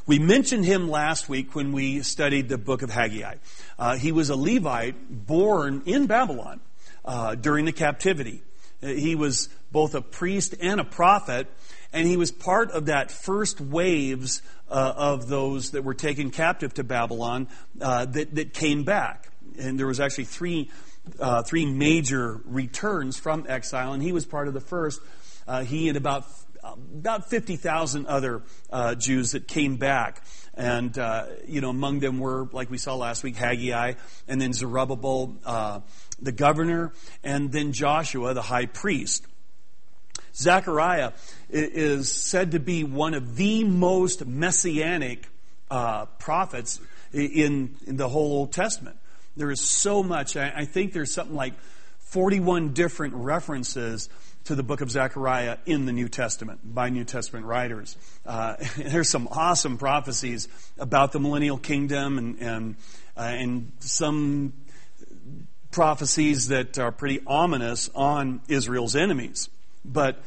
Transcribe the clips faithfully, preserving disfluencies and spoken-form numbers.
We mentioned him last week when we studied the book of Haggai. Uh, he was a Levite born in Babylon uh, during the captivity. He was both a priest and a prophet, and he was part of that first waves uh, of those that were taken captive to Babylon uh, that, that came back. And there was actually three uh, three major returns from exile, and he was part of the first. Uh, he and about about fifty thousand other uh, Jews that came back. And, uh, you know, among them were, like we saw last week, Haggai, and then Zerubbabel, uh, the governor, and then Joshua, the high priest. Zechariah is said to be one of the most messianic uh, prophets in, in the whole Old Testament. There is so much. I, I think there's something like forty-one different references to the book of Zechariah in the New Testament by New Testament writers. Uh, there's some awesome prophecies about the millennial kingdom and and, uh, and some prophecies that are pretty ominous on Israel's enemies. But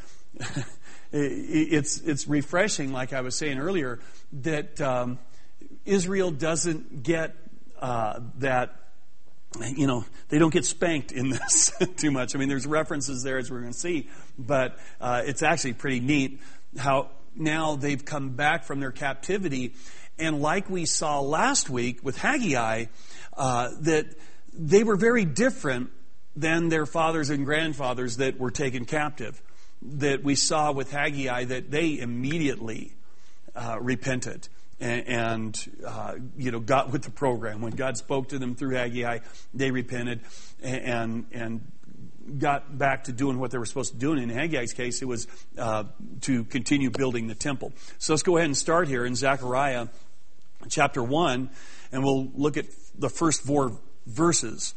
it's it's refreshing, like I was saying earlier, that um, Israel doesn't get uh, that. You know, they don't get spanked in this too much. I mean, there's references there, as we're going to see, but uh, it's actually pretty neat how now they've come back from their captivity, and like we saw last week with Haggai, uh, that they were very different than their fathers and grandfathers that were taken captive. That we saw with Haggai that they immediately uh, repented. And, and uh, you know, got with the program. When God spoke to them through Haggai, they repented and and got back to doing what they were supposed to do. And in Haggai's case, it was uh, to continue building the temple. So let's go ahead and start here in Zechariah chapter one, and we'll look at the first four verses.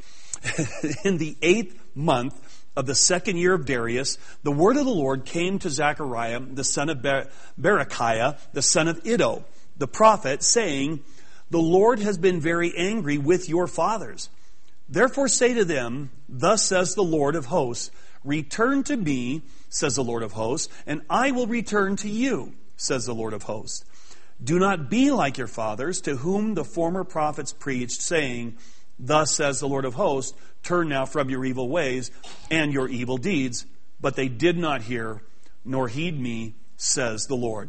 In the eighth month of the second year of Darius, the word of the Lord came to Zechariah, the son of Ber- Berechiah, the son of Iddo, the prophet, saying, "The Lord has been very angry with your fathers. Therefore say to them, thus says the Lord of hosts, return to me, says the Lord of hosts, and I will return to you, says the Lord of hosts. Do not be like your fathers, to whom the former prophets preached, saying, thus says the Lord of hosts, turn now from your evil ways and your evil deeds. But they did not hear, nor heed me, says the Lord."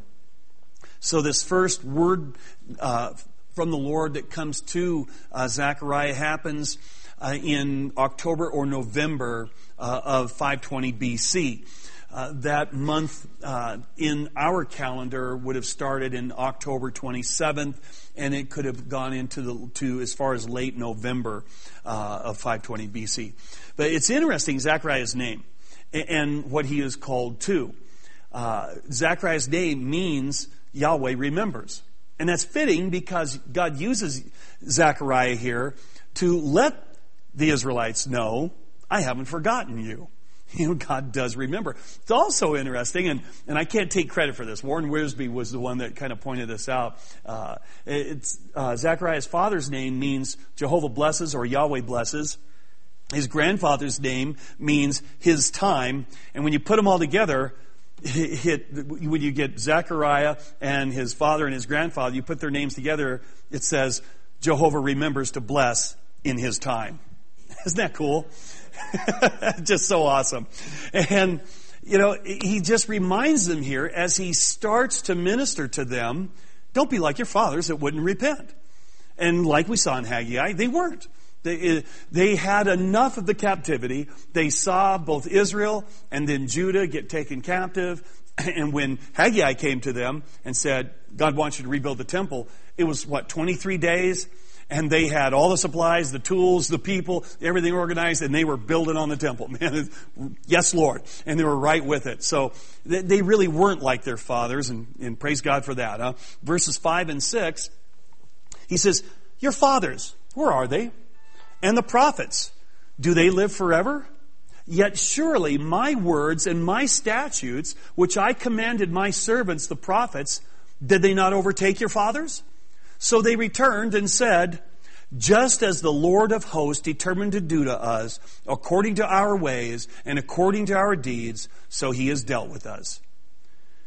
So this first word uh, from the Lord that comes to uh, Zechariah happens uh, in October or November uh, of five twenty B C. Uh, that month uh, in our calendar would have started in October twenty-seventh, and it could have gone into the to as far as late November uh, of five twenty B C. But it's interesting, Zechariah's name and what he is called to. Uh, Zechariah's name means Yahweh remembers. And that's fitting because God uses Zechariah here to let the Israelites know, I haven't forgotten you. You know, God does remember. It's also interesting, and, and I can't take credit for this. Warren Wiersbe was the one that kind of pointed this out. Uh, it's uh, Zechariah's father's name means Jehovah blesses or Yahweh blesses. His grandfather's name means his time. And when you put them all together, Hit, when you get Zechariah and his father and his grandfather, you put their names together, it says, Jehovah remembers to bless in his time. Isn't that cool? Just so awesome. And, you know, he just reminds them here as he starts to minister to them, don't be like your fathers that wouldn't repent. And like we saw in Haggai, they weren't. They, they had enough of the captivity. They saw both Israel and then Judah get taken captive. And when Haggai came to them and said, God wants you to rebuild the temple, it was, what, twenty-three days? And they had all the supplies, the tools, the people, everything organized, and they were building on the temple. Man, yes, Lord. And they were right with it. So they really weren't like their fathers, and, and praise God for that. Huh? Verses five and six, he says, your fathers, where are they? And the prophets, do they live forever? Yet surely my words and my statutes, which I commanded my servants, the prophets, did they not overtake your fathers? So they returned and said, just as the Lord of hosts determined to do to us, according to our ways and according to our deeds, so he has dealt with us.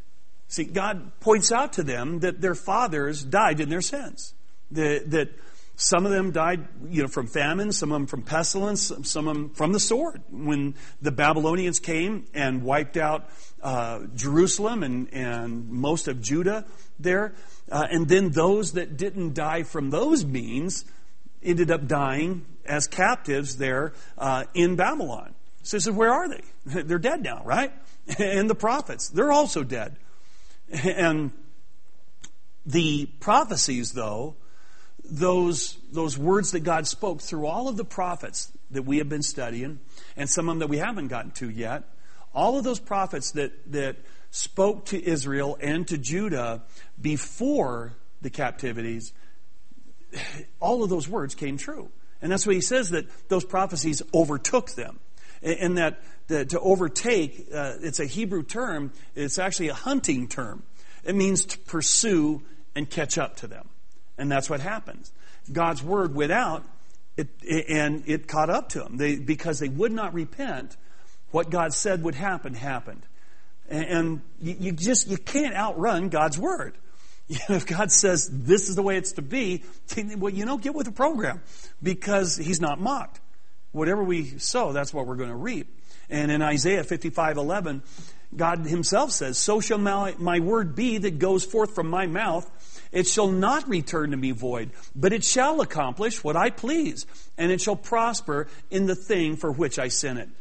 See, God points out to them that their fathers died in their sins. That, that some of them died, you know, from famine, some of them from pestilence, some of them from the sword. When the Babylonians came and wiped out uh, Jerusalem and, and most of Judah there, uh, and then those that didn't die from those means ended up dying as captives there uh, in Babylon. So he said, where are they? They're dead now, right? And the prophets, they're also dead. And the prophecies, though, those those words that God spoke through all of the prophets that we have been studying, and some of them that we haven't gotten to yet, all of those prophets that, that spoke to Israel and to Judah before the captivities, all of those words came true. And that's why he says that those prophecies overtook them. And that, that to overtake, uh, it's a Hebrew term, it's actually a hunting term. It means to pursue and catch up to them. And that's what happens. God's word went out, it, and it caught up to them. They, because they would not repent, what God said would happen, happened. And, and you, you just, you can't outrun God's word. You know, if God says this is the way it's to be, well, you know, get with the program. Because He's not mocked. Whatever we sow, that's what we're going to reap. And in Isaiah fifty-five eleven, God Himself says, so shall my, my word be that goes forth from my mouth. It shall not return to me void, but it shall accomplish what I please, and it shall prosper in the thing for which I sent it.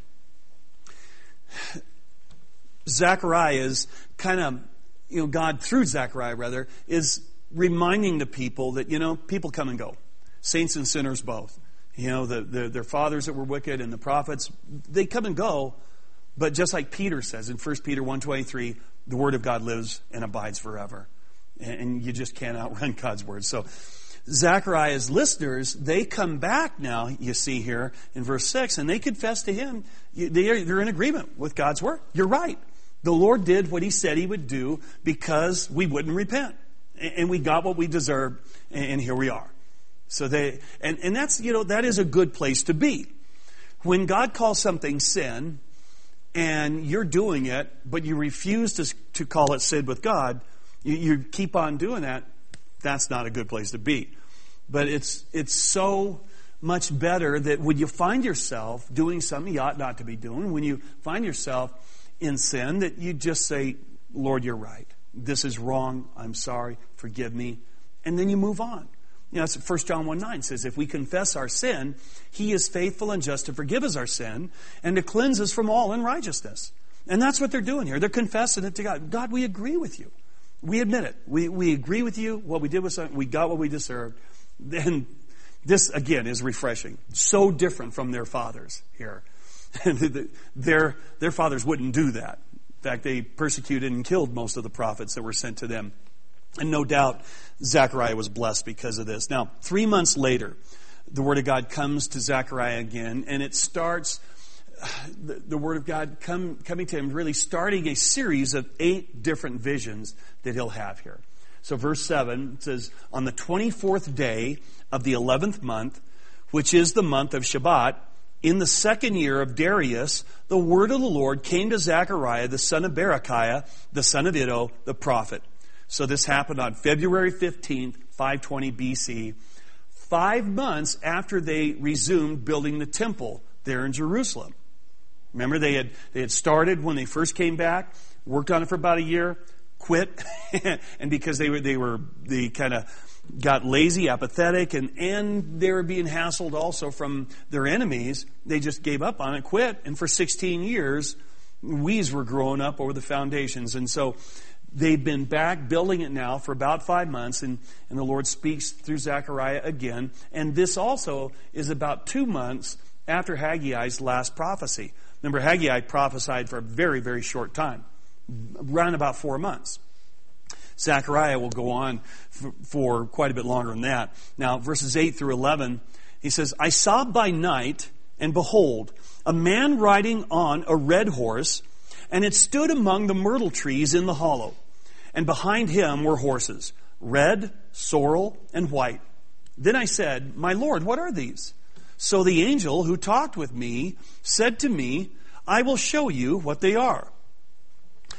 Zechariah is kind of, you know, God through Zechariah rather, is reminding the people that, you know, people come and go. Saints and sinners both. You know, the, the, their fathers that were wicked and the prophets, they come and go. But just like Peter says in First Peter one twenty-three, the Word of God lives and abides forever. And, and you just can't outrun God's Word. So Zechariah's listeners, they come back now, you see here in verse six, and they confess to him. They are, they're in agreement with God's Word. You're right. The Lord did what He said He would do because we wouldn't repent. And we got what we deserved, and here we are. So they, and, and that's, you know, that is a good place to be. When God calls something sin, and you're doing it, but you refuse to, to call it sin with God, you, you keep on doing that, that's not a good place to be. But it's, it's so much better that when you find yourself doing something you ought not to be doing, when you find yourself in sin, that you just say, Lord, you're right. This is wrong. I'm sorry. Forgive me. And then you move on. You know, that's what First John one nine says. If we confess our sin, He is faithful and just to forgive us our sin and to cleanse us from all unrighteousness. And that's what they're doing here. They're confessing it to God. God, we agree with you. We admit it. We we agree with you. What we did was we got what we deserved. Then this, again, is refreshing. So different from their fathers here. their, their fathers wouldn't do that. In fact, they persecuted and killed most of the prophets that were sent to them. And no doubt Zechariah was blessed because of this. Now, three months later, the Word of God comes to Zechariah again, and it starts, the, the Word of God come, coming to him, really starting a series of eight different visions that he'll have here. So verse seven says, on the twenty-fourth day of the eleventh month, which is the month of Shabbat, in the second year of Darius, the word of the Lord came to Zechariah, the son of Berechiah, the son of Iddo, the prophet. So this happened on February fifteenth, five twenty B C, five months after they resumed building the temple there in Jerusalem. Remember, they had they had started when they first came back, worked on it for about a year, quit, and because they were they were they kind of got lazy, apathetic, and and they were being hassled also from their enemies, they just gave up on it, quit, and for sixteen years, weeds were growing up over the foundations, and so they've been back building it now for about five months, and, and the Lord speaks through Zechariah again. And this also is about two months after Haggai's last prophecy. Remember, Haggai prophesied for a very, very short time, around about four months. Zechariah will go on for, for quite a bit longer than that. Now, verses eight through eleven, he says, I saw by night, and behold, a man riding on a red horse, and it stood among the myrtle trees in the hollow. And behind him were horses, red, sorrel, and white. Then I said, my Lord, what are these? So the angel who talked with me said to me, I will show you what they are.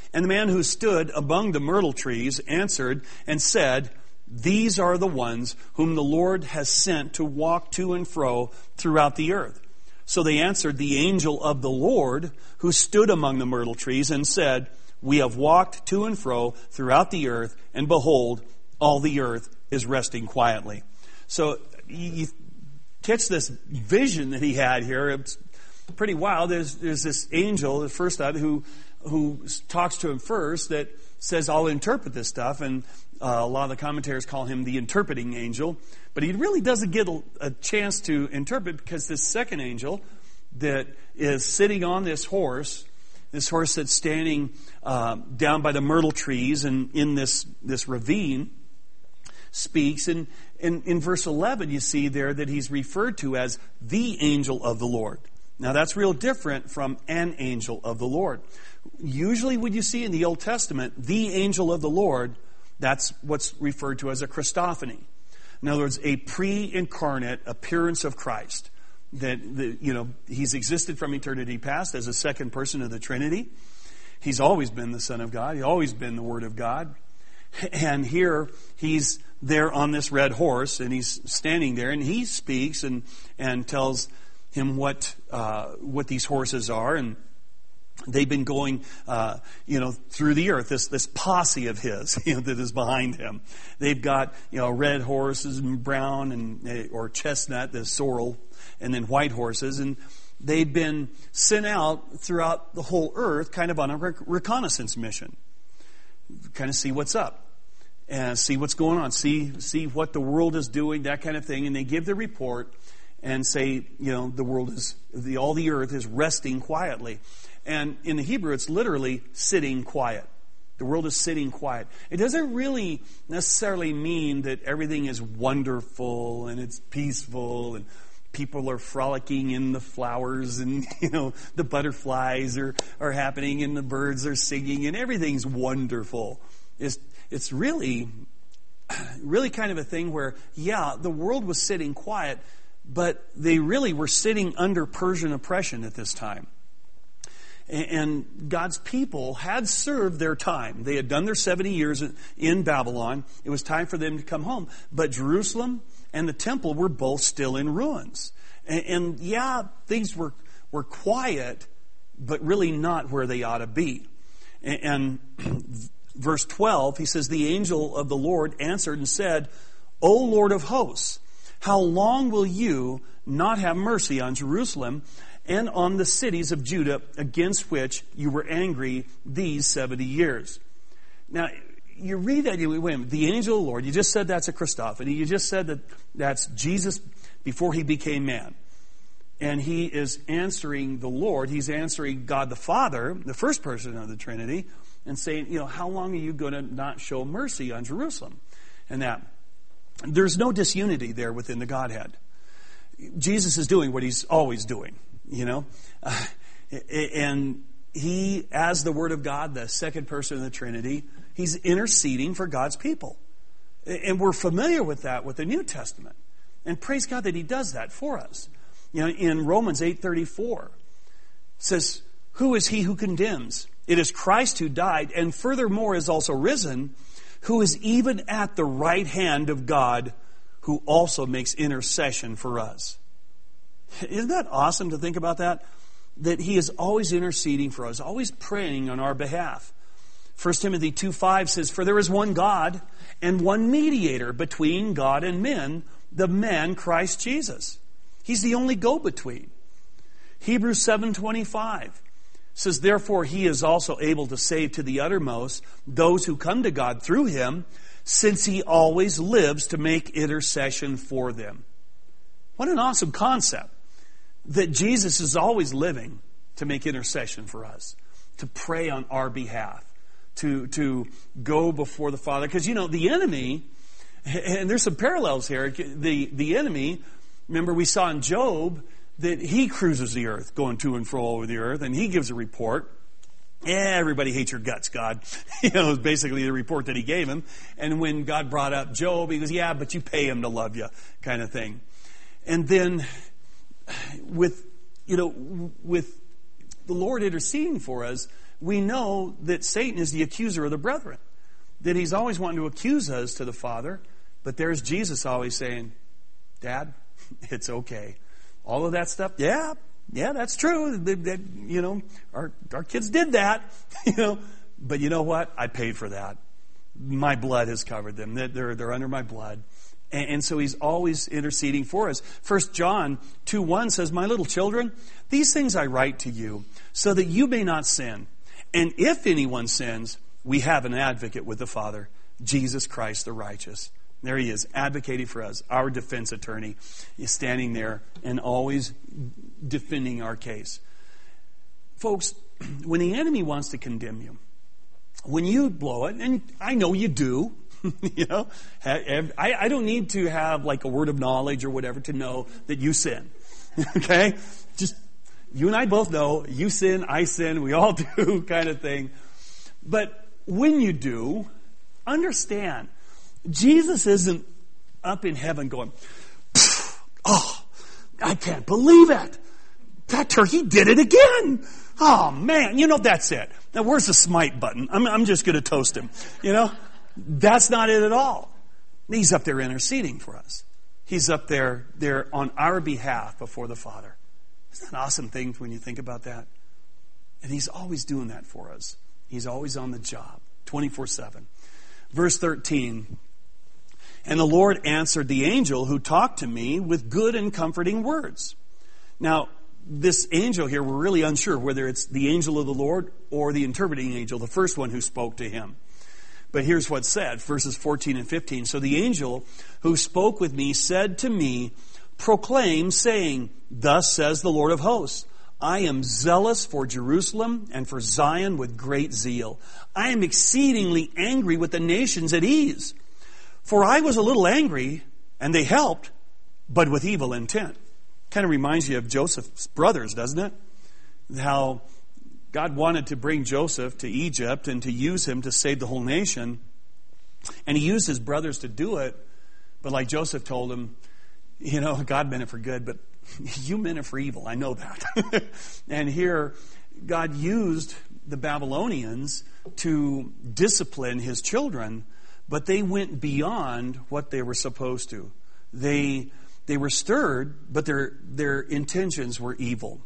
And the man who stood among the myrtle trees answered and said, these are the ones whom the Lord has sent to walk to and fro throughout the earth. So they answered the angel of the Lord who stood among the myrtle trees and said, we have walked to and fro throughout the earth, and behold, all the earth is resting quietly. So you catch this vision that he had here. It's pretty wild. There's, there's this angel, the first time, who who talks to him first, that says, I'll interpret this stuff. And uh, a lot of the commentators call him the interpreting angel. But he really doesn't get a, a chance to interpret, because this second angel that is sitting on this horse, this horse that's standing uh, down by the myrtle trees and in this, this ravine, speaks. And in, in verse eleven, you see there that he's referred to as the angel of the Lord. Now, that's real different from an angel of the Lord. Usually when you see in the Old Testament, the angel of the Lord, that's what's referred to as a Christophany. In other words, a pre-incarnate appearance of Christ. That, the, you know, he's existed from eternity past as a second person of the Trinity. He's always been the Son of God. He's always been the Word of God. And here, he's there on this red horse, and he's standing there, and he speaks and, and tells him what uh, what these horses are, and they've been going, uh, you know, through the earth. This this posse of his, you know, that is behind him. They've got, you know, red horses and brown and or chestnut, the sorrel, and then white horses, and they've been sent out throughout the whole earth, kind of on a reconnaissance mission, kind of see what's up and see what's going on, see see what the world is doing, that kind of thing, and they give the report. And say, you know, the world is, the, all the earth is resting quietly. And in the Hebrew, it's literally sitting quiet. The world is sitting quiet. It doesn't really necessarily mean that everything is wonderful and it's peaceful and people are frolicking in the flowers and, you know, the butterflies are, are happening and the birds are singing and everything's wonderful. It's, it's really, really kind of a thing where, yeah, the world was sitting quiet, but they really were sitting under Persian oppression at this time. And God's people had served their time. They had done their seventy years in Babylon. It was time for them to come home. But Jerusalem and the temple were both still in ruins. And, and yeah, things were, were quiet, but really not where they ought to be. And, and verse twelve, he says, the angel of the Lord answered and said, O Lord of hosts, how long will you not have mercy on Jerusalem and on the cities of Judah against which you were angry these seventy years? Now, you read that, you wait a minute, the angel of the Lord, you just said that's a Christophany. You just said that that's Jesus before he became man. And he is answering the Lord. He's answering God the Father, the first person of the Trinity, and saying, you know, how long are you going to not show mercy on Jerusalem? And that. There's no disunity there within the Godhead. Jesus is doing what he's always doing, you know. Uh, and he, as the Word of God, the second person of the Trinity, he's interceding for God's people. And we're familiar with that with the New Testament. And praise God that he does that for us. You know, in Romans eight thirty-four, it says, who is he who condemns? It is Christ who died, and furthermore is also risen, who is even at the right hand of God, who also makes intercession for us. Isn't that awesome to think about that? That he is always interceding for us, always praying on our behalf. First Timothy two five says, for there is one God and one mediator between God and men, the man Christ Jesus. He's the only go-between. Hebrews seven twenty-five says, therefore he is also able to save to the uttermost those who come to God through him, since he always lives to make intercession for them. What an awesome concept, that Jesus is always living to make intercession for us, to pray on our behalf, to, to go before the Father. Because, you know, the enemy, and there's some parallels here, the, the enemy, remember we saw in Job, that he cruises the earth, going to and fro over the earth, and he gives a report. Eh, everybody hates your guts, God. You know, it was basically the report that he gave him. And when God brought up Job, he goes, yeah, but you pay him to love you, kind of thing. And then with, you know, with the Lord interceding for us, we know that Satan is the accuser of the brethren. That he's always wanting to accuse us to the Father. But there's Jesus always saying, Dad, it's okay. All of that stuff, yeah, yeah, that's true. That, that, you know, our, our kids did that. you know, But you know what? I paid for that. My blood has covered them. They're, they're under my blood. And, and so he's always interceding for us. First John two one says, My little children, these things I write to you, so that you may not sin. And if anyone sins, we have an advocate with the Father, Jesus Christ the righteous. There he is, advocating for us, our defense attorney. He's standing there and always defending our case. Folks, when the enemy wants to condemn you, when you blow it, and I know you do, you know, I, I don't need to have like a word of knowledge or whatever to know that you sin. Okay? Just, you and I both know, you sin, I sin, we all do kind of thing. But when you do, understand, Jesus isn't up in heaven going, oh, I can't believe it. That turkey did it again. Oh, man, you know, that's it. Now, where's the smite button? I'm, I'm just going to toast him. You know, that's not it at all. He's up there interceding for us. He's up there, there on our behalf before the Father. Isn't that an awesome thing when you think about that? And he's always doing that for us. He's always on the job, twenty-four seven. Verse thirteen, And the Lord answered the angel who talked to me with good and comforting words. Now, this angel here, we're really unsure whether it's the angel of the Lord or the interpreting angel, the first one who spoke to him. But here's what's said, verses fourteen and fifteen. So the angel who spoke with me said to me, Proclaim, saying, Thus says the Lord of hosts, I am zealous for Jerusalem and for Zion with great zeal. I am exceedingly angry with the nations at ease. For I was a little angry, and they helped, but with evil intent. Kind of reminds you of Joseph's brothers, doesn't it? How God wanted to bring Joseph to Egypt and to use him to save the whole nation. And he used his brothers to do it. But like Joseph told him, you know, God meant it for good, but you meant it for evil. I know that. And here, God used the Babylonians to discipline his children, but they went beyond what they were supposed to. They they were stirred, but their their intentions were evil.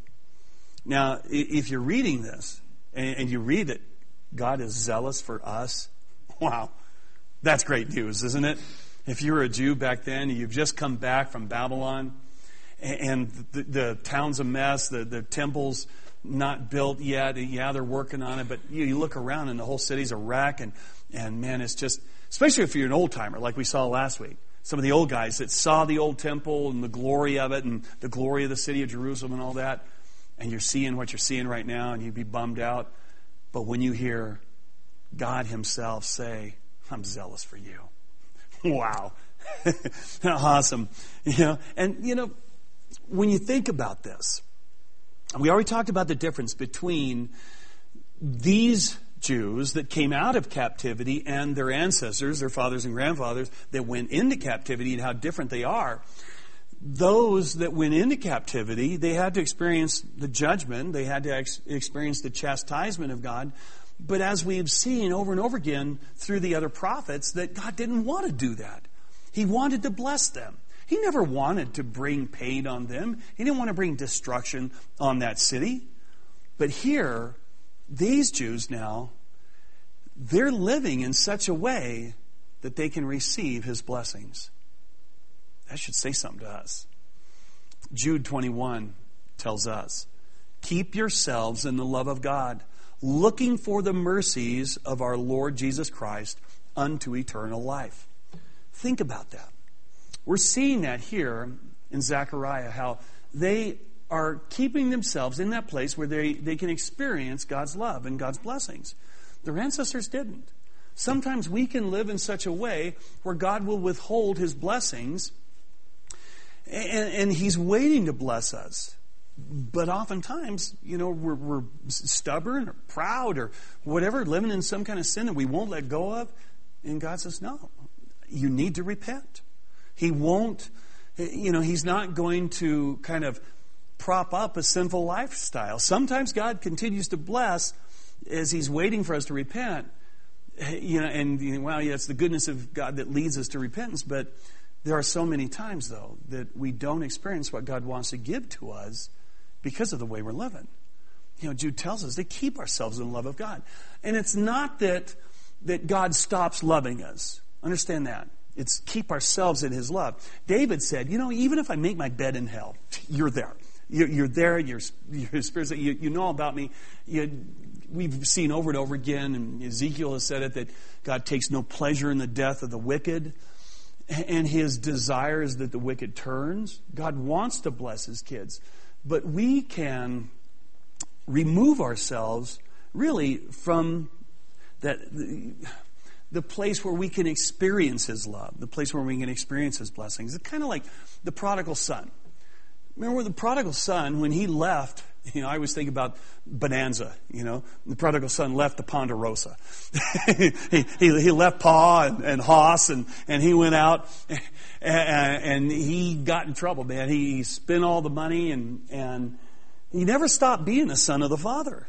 Now, if you're reading this, and you read that God is zealous for us, wow, that's great news, isn't it? If you were a Jew back then, you've just come back from Babylon, and the, the town's a mess, the, the temple's not built yet. Yeah, they're working on it, but you, you look around and the whole city's a wreck, and, and man, it's just, especially if you're an old-timer like we saw last week. Some of the old guys that saw the old temple and the glory of it and the glory of the city of Jerusalem and all that, and you're seeing what you're seeing right now, and you'd be bummed out. But when you hear God himself say, I'm zealous for you. Wow. Awesome. You know, and you know, when you think about this, we already talked about the difference between these Jews that came out of captivity and their ancestors, their fathers and grandfathers that went into captivity, and how different they are. Those that went into captivity, they had to experience the judgment, they had to ex- experience the chastisement of God. But as we've seen over and over again through the other prophets, that God didn't want to do that. He wanted to bless them. He never wanted to bring pain on them. He didn't want to bring destruction on that city. But here, these Jews now, they're living in such a way that they can receive his blessings. That should say something to us. Jude twenty-one tells us, Keep yourselves in the love of God, looking for the mercies of our Lord Jesus Christ unto eternal life. Think about that. We're seeing that here in Zechariah, how they are keeping themselves in that place where they, they can experience God's love and God's blessings. Their ancestors didn't. Sometimes we can live in such a way where God will withhold his blessings, and, and he's waiting to bless us. But oftentimes, you know, we're, we're stubborn or proud or whatever, living in some kind of sin that we won't let go of. And God says, no, you need to repent. He won't, you know, he's not going to kind of prop up a sinful lifestyle. Sometimes God continues to bless as he's waiting for us to repent, you know, and you know, well, yeah, it's the goodness of God that leads us to repentance, but there are so many times, though, that we don't experience what God wants to give to us because of the way we're living. You know, Jude tells us to keep ourselves in the love of God. And it's not that that God stops loving us. Understand that. It's keep ourselves in his love. David said, you know, even if I make my bed in hell, you're there. You're, you're there. You're, you're spiritual. You, you know all about me. You, we've seen over and over again, and Ezekiel has said it, that God takes no pleasure in the death of the wicked. And his desire is that the wicked turns. God wants to bless his kids. But we can remove ourselves really from that the, the place where we can experience his love, the place where we can experience his blessings. It's kind of like the prodigal son. Remember the prodigal son, when he left, you know, I always think about Bonanza, you know. The prodigal son left the Ponderosa. he, he, he left Pa and, and Hoss, and, and he went out, and, and he got in trouble, man. He, he spent all the money, and, and he never stopped being a son of the Father.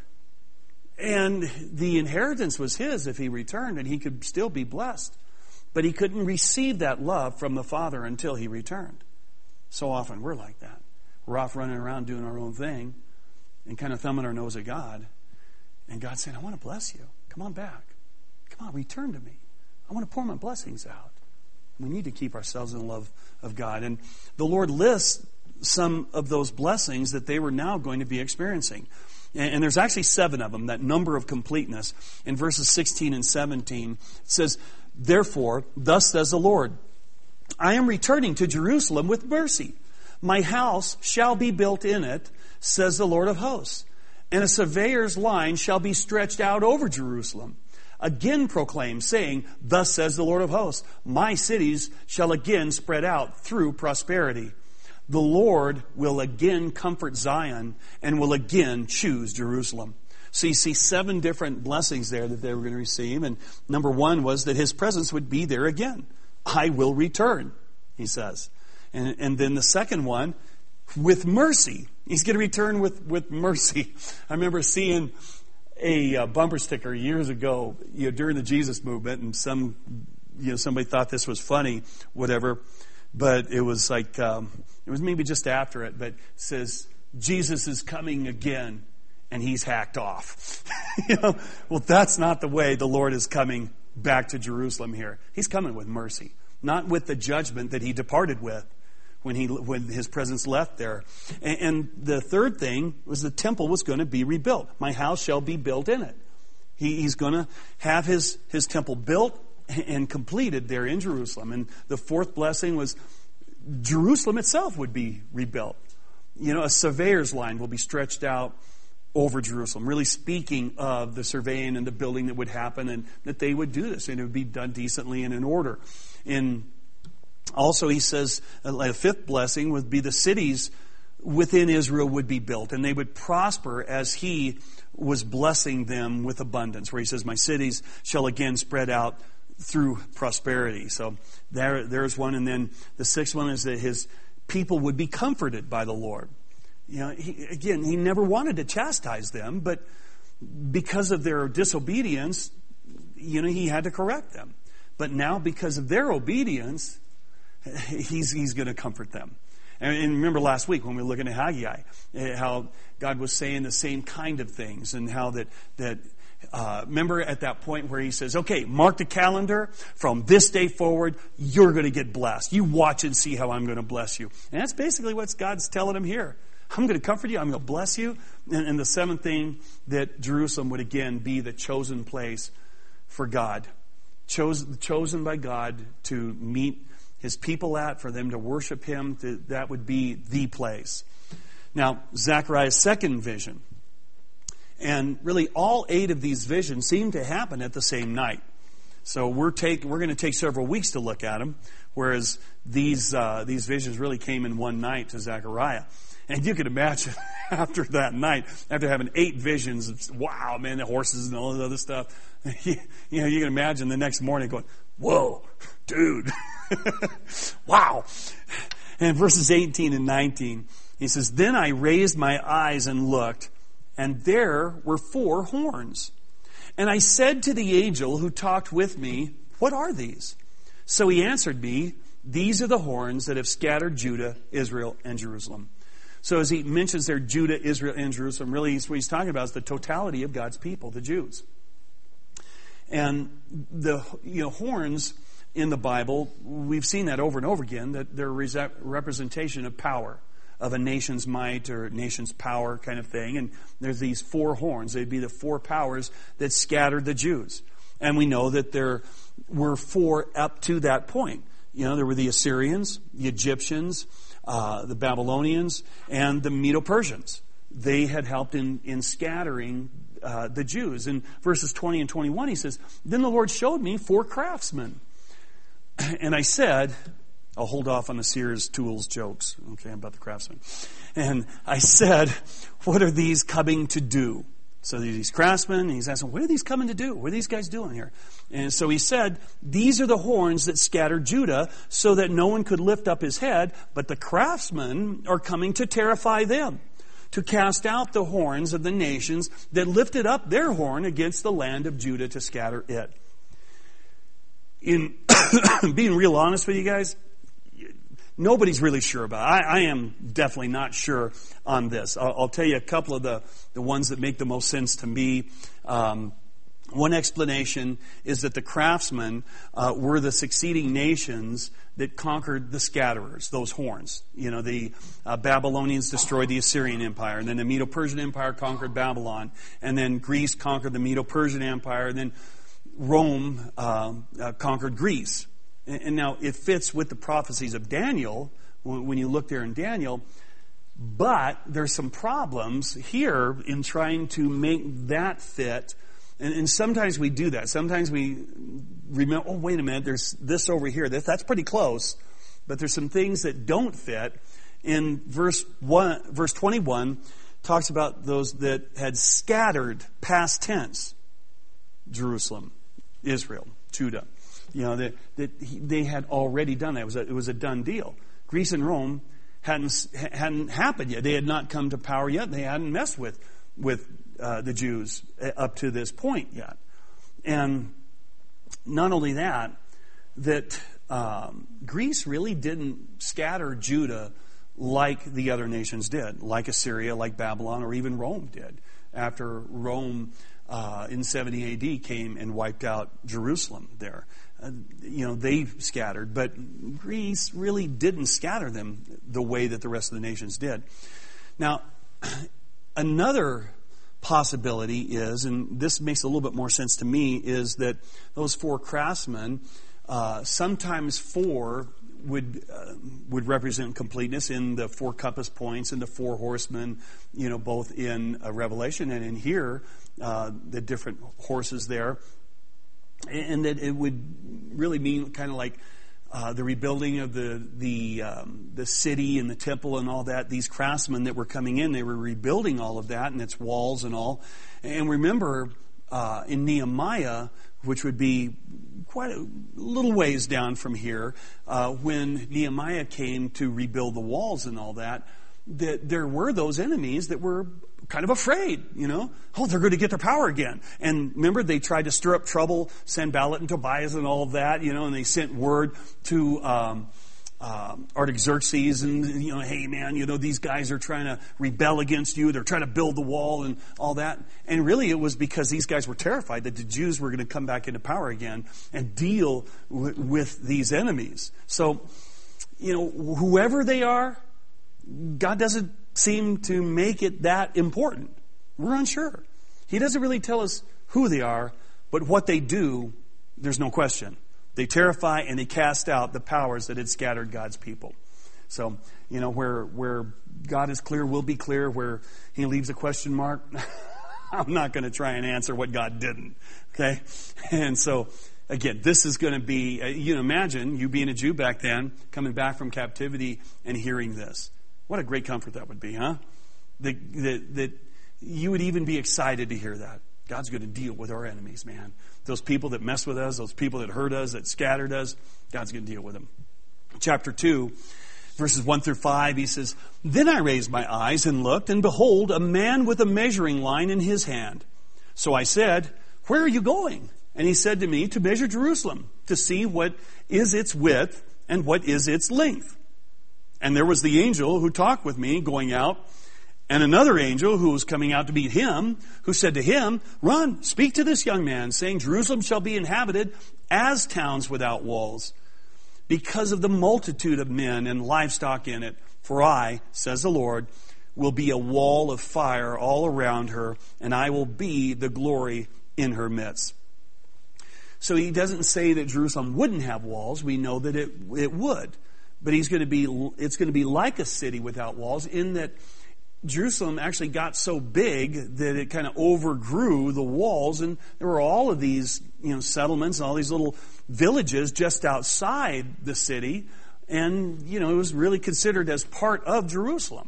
And the inheritance was his if he returned, and he could still be blessed. But he couldn't receive that love from the Father until he returned. So often we're like that. We're off running around doing our own thing and kind of thumbing our nose at God. And God's saying, I want to bless you. Come on back. Come on, return to me. I want to pour my blessings out. We need to keep ourselves in the love of God. And the Lord lists some of those blessings that they were now going to be experiencing. And there's actually seven of them, that number of completeness. In verses sixteen and seventeen, it says, therefore, thus says the Lord, I am returning to Jerusalem with mercy. My house shall be built in it, says the Lord of hosts. And a surveyor's line shall be stretched out over Jerusalem. Again proclaim, saying, thus says the Lord of hosts, my cities shall again spread out through prosperity. The Lord will again comfort Zion and will again choose Jerusalem. So you see seven different blessings there that they were going to receive. And number one was that his presence would be there again. I will return, he says. And, and then the second one, with mercy. He's going to return with, with mercy. I remember seeing a uh, bumper sticker years ago, you know, during the Jesus movement, and some, you know, somebody thought this was funny, whatever. But it was like, um, it was maybe just after it, but it says, Jesus is coming again, and he's hacked off. You know, well, that's not the way the Lord is coming back to Jerusalem here. He's coming with mercy, not with the judgment that he departed with when he when his presence left there. And, and the third thing was the temple was going to be rebuilt. My house shall be built in it. He, he's going to have his, his temple built and completed there in Jerusalem. And the fourth blessing was Jerusalem itself would be rebuilt. You know, a surveyor's line will be stretched out over Jerusalem, really speaking of the surveying and the building that would happen, and that they would do this, and it would be done decently and in order. In also, he says, a fifth blessing would be the cities within Israel would be built, and they would prosper as he was blessing them with abundance, where he says, my cities shall again spread out through prosperity. So there, there's one. And then the sixth one is that his people would be comforted by the Lord. You know, he, again, he never wanted to chastise them, but because of their disobedience, you know, he had to correct them. But now, because of their obedience, he's he's going to comfort them. And, and remember last week when we were looking at Haggai, how God was saying the same kind of things, and how that that uh, remember at that point where he says, "Okay, mark the calendar. From this day forward, you're going to get blessed. You watch and see how I'm going to bless you." And that's basically what God's telling him here. I'm going to comfort you. I'm going to bless you. And, and the seventh thing, that Jerusalem would again be the chosen place for God. Chosen, chosen by God to meet his people at, for them to worship him. To, that would be the place. Now, Zechariah's second vision. And really all eight of these visions seem to happen at the same night. So we're take, we're going to take several weeks to look at them, whereas these uh, these visions really came in one night to Zechariah. And you can imagine after that night, after having eight visions, of, wow, man, the horses and all this other stuff, you, you know, you can imagine the next morning going, whoa, dude, wow. And verses eighteen and nineteen, he says, "Then I raised my eyes and looked, and there were four horns, And I said to the angel who talked with me, what are these? So he answered me, these are the horns that have scattered Judah, Israel, and Jerusalem. So as he mentions there, Judah, Israel, and Jerusalem, really what he's talking about is the totality of God's people, the Jews. And the you know horns in the Bible, we've seen that over and over again, that they're a representation of power, of a nation's might or a nation's power kind of thing. And there's these four horns. They'd be the four powers that scattered the Jews. And we know that there were four up to that point. You know, there were the Assyrians, the Egyptians, uh, the Babylonians, and the Medo-Persians. They had helped in, in scattering uh, the Jews. In verses twenty and twenty-one, he says, then the Lord showed me four craftsmen. And I said, I'll hold off on the Sears Tools jokes, okay, about the craftsmen. And I said, what are these coming to do? So these craftsmen, and he's asking, what are these coming to do? What are these guys doing here? And so he said, these are the horns that scattered Judah so that no one could lift up his head, but the craftsmen are coming to terrify them, to cast out the horns of the nations that lifted up their horn against the land of Judah to scatter it. In being real honest with you guys, nobody's really sure about it. I, I am definitely not sure on this. I'll, I'll tell you a couple of the, the ones that make the most sense to me. Um, one explanation is that the craftsmen uh, were the succeeding nations that conquered the scatterers, those horns. You know, the uh, Babylonians destroyed the Assyrian Empire, and then the Medo-Persian Empire conquered Babylon, and then Greece conquered the Medo-Persian Empire, and then Rome uh, uh, conquered Greece. And, and now it fits with the prophecies of Daniel, when, when you look there in Daniel, but there's some problems here in trying to make that fit. And, and sometimes we do that. Sometimes we remember, oh, wait a minute, there's this over here. That, that's pretty close. But there's some things that don't fit. In verse one, verse twenty-one, talks about those that had scattered, past tense, Jerusalem, Israel, Judah. You know, that, that they had already done that. It was a, it was a done deal. Greece and Rome hadn't hadn't happened yet. They had not come to power yet. They hadn't messed with with uh, the Jews up to this point yet. And not only that, that um, Greece really didn't scatter Judah like the other nations did, like Assyria, like Babylon, or even Rome did. After Rome uh, in seventy A D came and wiped out Jerusalem there. Uh, you know, they scattered, but Greece really didn't scatter them the way that the rest of the nations did. Now, another possibility is, and this makes a little bit more sense to me, is that those four craftsmen, uh, sometimes four would uh, would represent completeness in the four compass points and the four horsemen, you know, both in uh, Revelation and in here, uh, the different horses there. And that it would really mean kind of like uh, the rebuilding of the the um, the city and the temple and all that. These craftsmen that were coming in, they were rebuilding all of that and its walls and all. And remember uh, in Nehemiah, which would be quite a little ways down from here, uh, when Nehemiah came to rebuild the walls and all that, that there were those enemies that were kind of afraid, you know. Oh, they're going to get their power again. And remember, they tried to stir up trouble, Sanballat and Tobias and all of that, you know, and they sent word to um, um, Artaxerxes and, you know, hey, man, you know, these guys are trying to rebel against you. They're trying to build the wall and all that. And really, it was because these guys were terrified that the Jews were going to come back into power again and deal w- with these enemies. So, you know, whoever they are, God doesn't seem to make it that important. We're unsure. He doesn't really tell us who they are, but what they do, there's no question. They terrify and they cast out the powers that had scattered God's people. So, you know, where where God is clear, will be clear. Where He leaves a question mark, I'm not going to try and answer what God didn't. Okay? And so, again, this is going to be, uh, you know, imagine you being a Jew back then, coming back from captivity and hearing this. What a great comfort that would be, huh? That, that, that you would even be excited to hear that. God's going to deal with our enemies, man. Those people that mess with us, those people that hurt us, that scattered us, God's going to deal with them. Chapter two, verses one through five, he says, Then I raised my eyes and looked, and behold, a man with a measuring line in his hand. So I said, where are you going? And he said to me, to measure Jerusalem, to see what is its width and what is its length. And there was the angel who talked with me going out, and another angel who was coming out to meet him, who said to him, run, speak to this young man, saying, Jerusalem shall be inhabited as towns without walls, because of the multitude of men and livestock in it. For I, says the Lord, will be a wall of fire all around her, and I will be the glory in her midst. So he doesn't say that Jerusalem wouldn't have walls. We know that it it would. But he's going to be it's going to be like a city without walls, in that Jerusalem actually got so big that it kind of overgrew the walls, and there were all of these, you know, settlements and all these little villages just outside the city, and, you know, it was really considered as part of Jerusalem.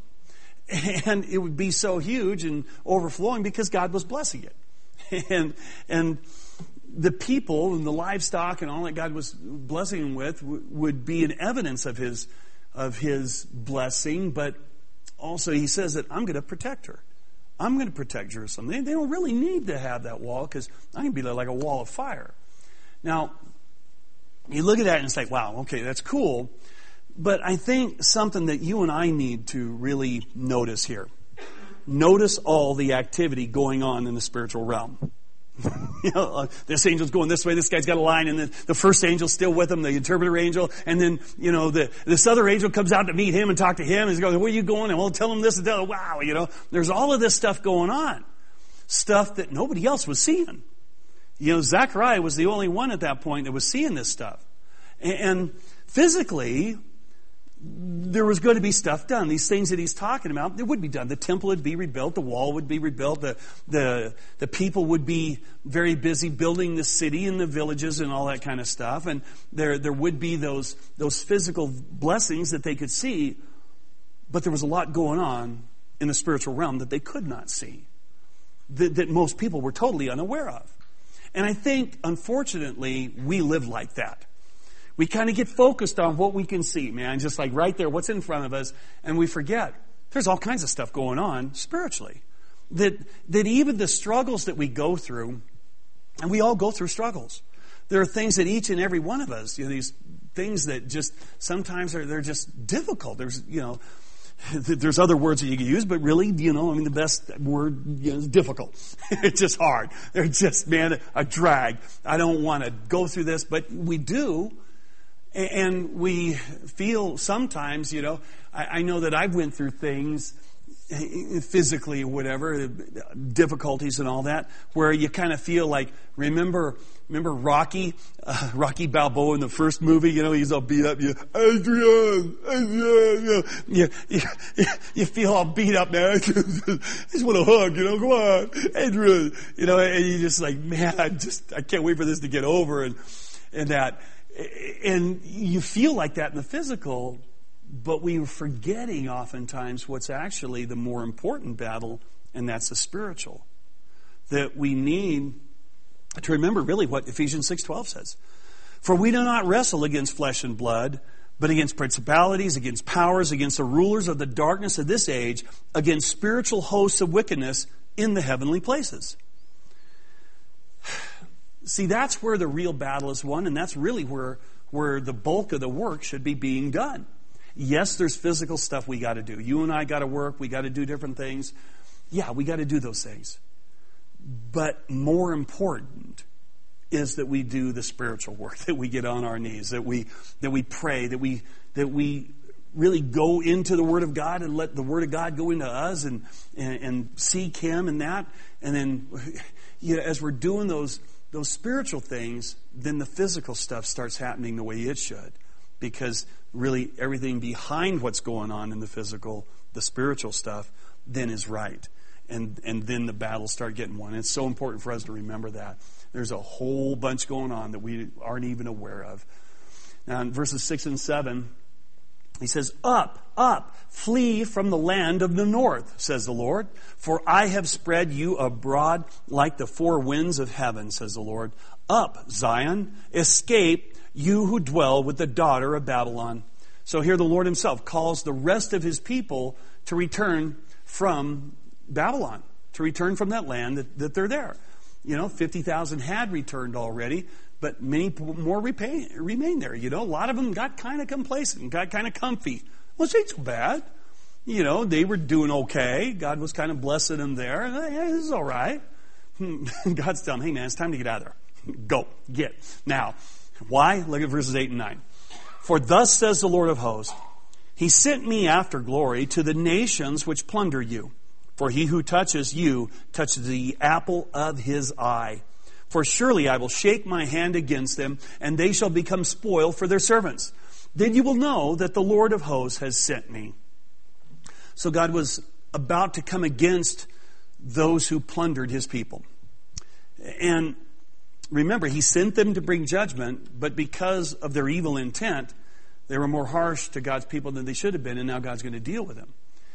And it would be so huge and overflowing because God was blessing it. And and the people and the livestock and all that God was blessing them with would be an evidence of his of his blessing, but also he says that I'm going to protect her. I'm going to protect Jerusalem. They, they don't really need to have that wall, because I'm going to be like a wall of fire. Now, you look at that and it's like, wow, okay, that's cool. But I think something that you and I need to really notice here. Notice all the activity going on in the spiritual realm. You know, uh, this angel's going this way, this guy's got a line, and then the first angel's still with him, the interpreter angel, and then, you know, the this other angel comes out to meet him and talk to him, and he goes, where are you going? And we'll tell him this and tell him, wow, you know, there's all of this stuff going on. Stuff that nobody else was seeing. You know, Zechariah was the only one at that point that was seeing this stuff. And, and physically, there was going to be stuff done. These things that he's talking about, it would be done. The temple would be rebuilt. The wall would be rebuilt. The, the, the people would be very busy building the city and the villages and all that kind of stuff. And there, there would be those, those physical blessings that they could see. But there was a lot going on in the spiritual realm that they could not see, that, that most people were totally unaware of. And I think, unfortunately, we live like that. We kind of get focused on what we can see, man, just like right there, what's in front of us, and we forget there's all kinds of stuff going on spiritually. That that even the struggles that we go through, and we all go through struggles. There are things that each and every one of us, you know, these things that just sometimes are they're just difficult. There's, you know, there's other words that you can use, but really, you know, I mean, the best word, you know, is difficult. It's just hard. They're just, man, a drag. I don't want to go through this, but we do. And we feel sometimes, you know, I, I know that I've went through things physically or whatever, difficulties and all that, where you kind of feel like, remember, remember Rocky, uh, Rocky Balboa in the first movie, you know, he's all beat up, you, Adrian, Adrian, you, you, you, you feel all beat up, man. I just want a hug, you know, come on, Adrian, you know, and you just like, man, I just, I can't wait for this to get over, and, and that. And you feel like that in the physical, but we are forgetting oftentimes what's actually the more important battle, and that's the spiritual. That we need to remember really what Ephesians six twelve says. For we do not wrestle against flesh and blood, but against principalities, against powers, against the rulers of the darkness of this age, against spiritual hosts of wickedness in the heavenly places. See, that's where the real battle is won, and that's really where, where the bulk of the work should be being done. Yes, there's physical stuff we got to do. You and I got to work. We got to do different things. Yeah, we got to do those things. But more important is that we do the spiritual work, that we get on our knees, that we that we pray, that we that we really go into the Word of God and let the Word of God go into us and and, and seek Him and that. And then, you know, as we're doing those. Those spiritual things, then the physical stuff starts happening the way it should. Because really everything behind what's going on in the physical, the spiritual stuff, then is right. And and then the battles start getting won. It's so important for us to remember that. There's a whole bunch going on that we aren't even aware of. Now in verses six and seven, he says, Up, up, flee from the land of the north, says the Lord. For I have spread you abroad like the four winds of heaven, says the Lord. Up, Zion, escape, you who dwell with the daughter of Babylon. So here the Lord himself calls the rest of his people to return from Babylon, to return from that land that, that they're there. You know, fifty thousand had returned already, but many more repay, remain there. You know, a lot of them got kind of complacent, got kind of comfy. Well, it ain't so bad. You know, they were doing okay. God was kind of blessing them there. Hey, this is all right. God's telling them, hey, man, it's time to get out of there. Go, get. Now, why? Look at verses eight and nine. For thus says the Lord of hosts, He sent me after glory to the nations which plunder you. For he who touches you touches the apple of His eye. For surely I will shake my hand against them, and they shall become spoil for their servants. Then you will know that the Lord of hosts has sent me. So God was about to come against those who plundered His people. And remember, He sent them to bring judgment, but because of their evil intent, they were more harsh to God's people than they should have been, and now God's going to deal with them.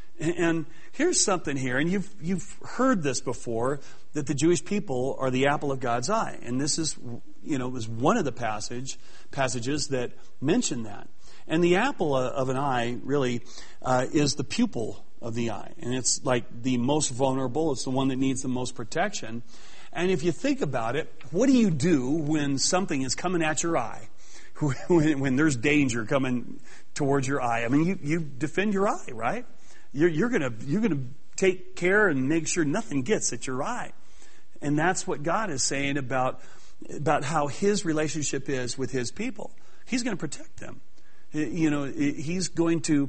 And here's something here, and you've you've heard this before, that the Jewish people are the apple of God's eye. And this is, you know, was one of the passage passages that mention that. And the apple of an eye really uh, is the pupil of the eye. And it's like the most vulnerable. It's the one that needs the most protection. And if you think about it, what do you do when something is coming at your eye? When, when there's danger coming towards your eye? I mean, you, you defend your eye, right? You're, you're gonna you're gonna take care and make sure nothing gets at your eye. And that's what God is saying about, about how His relationship is with His people. He's going to protect them. You know, He's going to,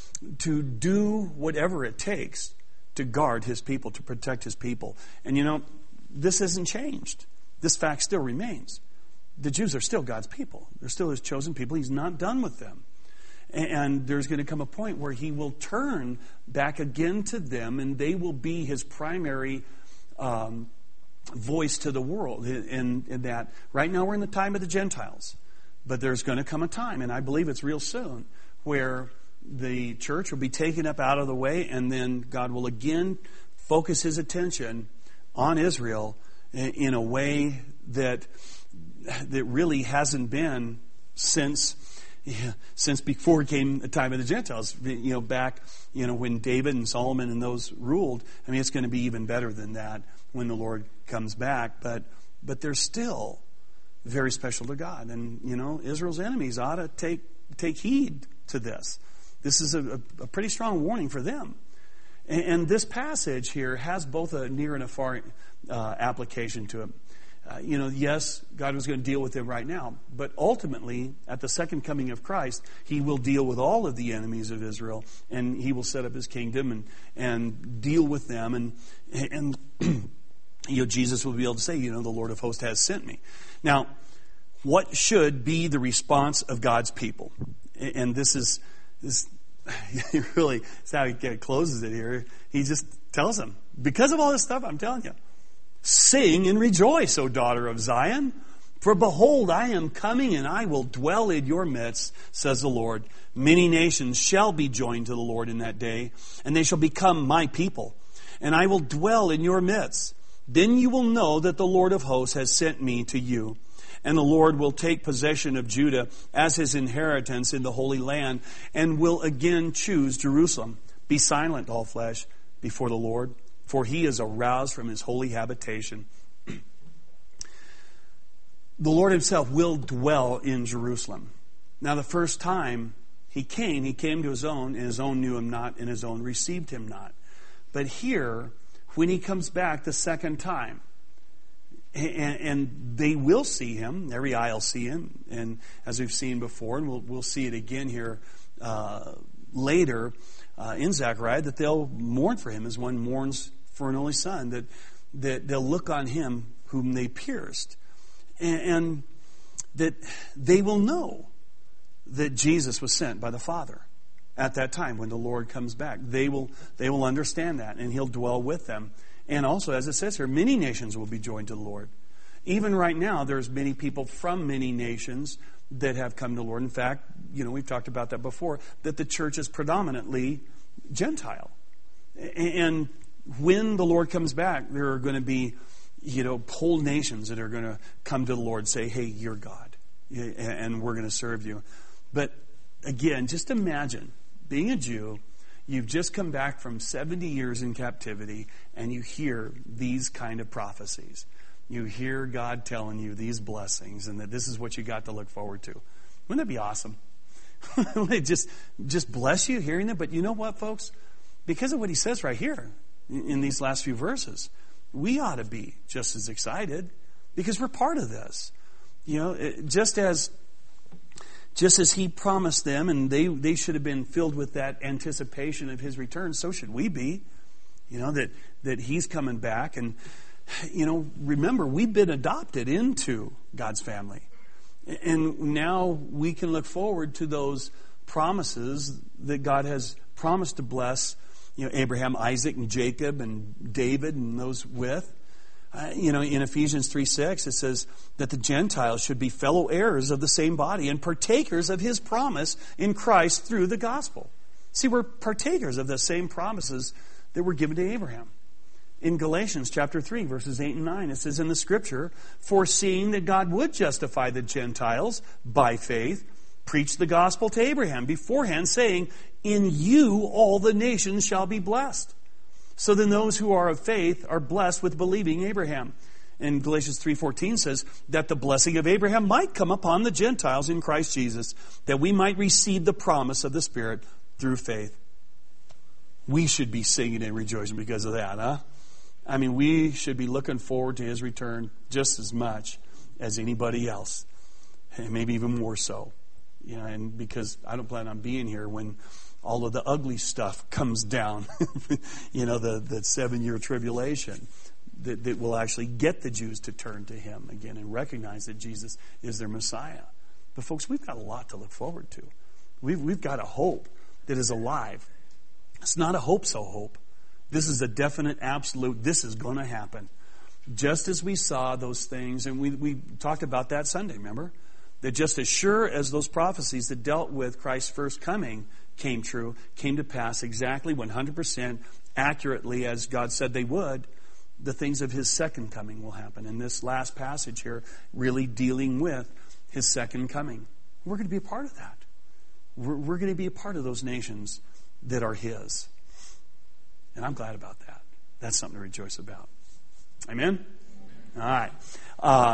to do whatever it takes to guard His people, to protect His people. And you know, this hasn't changed. This fact still remains. The Jews are still God's people. They're still His chosen people. He's not done with them. And there's going to come a point where He will turn back again to them, and they will be His primary um, voice to the world. In, in that, right now we're in the time of the Gentiles. But there's going to come a time, and I believe it's real soon, where the church will be taken up out of the way, and then God will again focus His attention on Israel in a way that that really hasn't been since Yeah, since before came the time of the Gentiles, you know, back, you know, when David and Solomon and those ruled. I mean, it's going to be even better than that when the Lord comes back. But but they're still very special to God. And, you know, Israel's enemies ought to take take heed to this. This is a, a pretty strong warning for them. And, and this passage here has both a near and a far uh, application to it. Uh, you know, yes, God was going to deal with them right now. But ultimately, at the second coming of Christ, He will deal with all of the enemies of Israel. And He will set up His kingdom and, and deal with them. And, and you know, Jesus will be able to say, you know, the Lord of hosts has sent me. Now, what should be the response of God's people? And this is, this really, it's how He closes it here. He just tells them, because of all this stuff, I'm telling you, sing and rejoice, O daughter of Zion. For behold, I am coming, and I will dwell in your midst, says the Lord. Many nations shall be joined to the Lord in that day, and they shall become my people. And I will dwell in your midst. Then you will know that the Lord of hosts has sent me to you. And the Lord will take possession of Judah as His inheritance in the Holy Land, and will again choose Jerusalem. Be silent, all flesh, before the Lord, for He is aroused from His holy habitation. The Lord Himself will dwell in Jerusalem. Now, the first time He came, He came to His own, and His own knew Him not, and His own received Him not. But here, when He comes back the second time, and, and they will see Him, every eye will see Him, and as we've seen before, and we'll, we'll see it again here uh, later, Uh, in Zechariah, that they'll mourn for Him as one mourns for an only son, that, that they'll look on Him whom they pierced, and, and that they will know that Jesus was sent by the Father at that time when the Lord comes back. They will they will understand that, and He'll dwell with them. And also, as it says here, many nations will be joined to the Lord. Even right now, there's many people from many nations that have come to the Lord. In fact, you know, we've talked about that before, that the church is predominantly Gentile. And when the Lord comes back, there are going to be, you know, whole nations that are going to come to the Lord and say, hey, you're God, and we're going to serve you. But again, just imagine being a Jew, you've just come back from seventy years in captivity, and you hear these kind of prophecies. you hear God telling you these blessings and that this is what you got to look forward to. Wouldn't that be awesome? Wouldn't it just, just bless you hearing that? But you know what, folks? Because of what he says right here in these last few verses, we ought to be just as excited because we're part of this. You know, it, just as just as he promised them, and they, they should have been filled with that anticipation of his return, so should we be. You know, that, that he's coming back. And, you know, remember, we've been adopted into God's family. And now we can look forward to those promises that God has promised to bless, you know, Abraham, Isaac, and Jacob, and David, and those with. Uh, you know, in Ephesians three six, it says that the Gentiles should be fellow heirs of the same body and partakers of his promise in Christ through the gospel. See, we're partakers of the same promises that were given to Abraham. In Galatians chapter three, verses eight and nine, it says in the scripture, foreseeing that God would justify the Gentiles by faith, preached the gospel to Abraham beforehand, saying, in you all the nations shall be blessed. So then those who are of faith are blessed with believing Abraham. And Galatians three fourteen says that the blessing of Abraham might come upon the Gentiles in Christ Jesus, that we might receive the promise of the Spirit through faith. We should be singing and rejoicing because of that, huh? I mean, we should be looking forward to his return just as much as anybody else, and maybe even more so. You know, and because I don't plan on being here when all of the ugly stuff comes down, you know, the, the seven-year tribulation that, that will actually get the Jews to turn to him again and recognize that Jesus is their Messiah. But folks, we've got a lot to look forward to. We've, we've got a hope that is alive. It's not a hope-so hope. This is a definite, absolute, this is going to happen. Just as we saw those things, and we, we talked about that Sunday, remember? That just as sure as those prophecies that dealt with Christ's first coming came true, came to pass exactly one hundred percent accurately as God said they would, the things of his second coming will happen. And this last passage here really dealing with his second coming. We're going to be a part of that. We're, we're going to be a part of those nations that are his. And I'm glad about that. That's something to rejoice about. Amen? All right. Uh,